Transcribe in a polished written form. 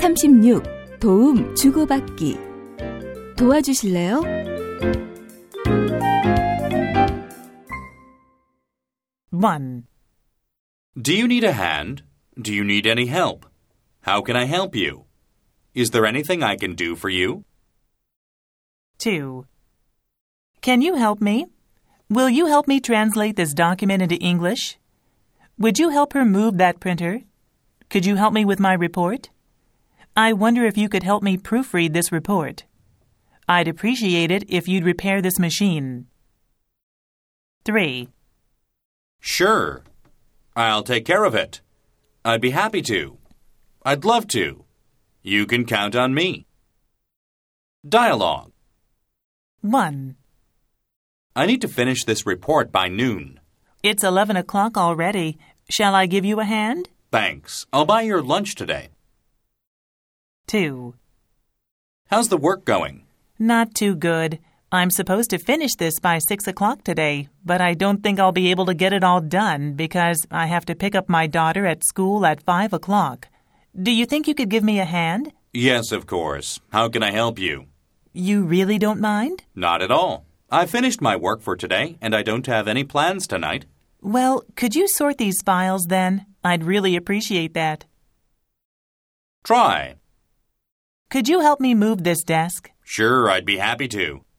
36. 도움 주고받기. 도와주실래요? One. Do you need a hand? Do you need any help? How can I help you? Is there anything I can do for you? 2. Can you help me? Will you help me translate this document into English? Would you help her move that printer? Could you help me with my report? I wonder if you could help me proofread this report. I'd appreciate it if you'd repair this machine. 3. Sure. I'll take care of it. I'd be happy to. I'd love to. You can count on me. Dialogue. 1. I need to finish this report by noon. It's 11 o'clock already. Shall I give you a hand? Thanks. I'll buy your lunch today. 2. How's the work going? Not too good. I'm supposed to finish this by 6 o'clock today, but I don't think I'll be able to get it all done because I have to pick up my daughter at school at 5 o'clock. Do you think you could give me a hand? Yes, of course. How can I help you? You really don't mind? Not at all. I finished my work for today, and I don't have any plans tonight. Well, could you sort these files then? I'd really appreciate that. Try. Could you help me move this desk? Sure, I'd be happy to.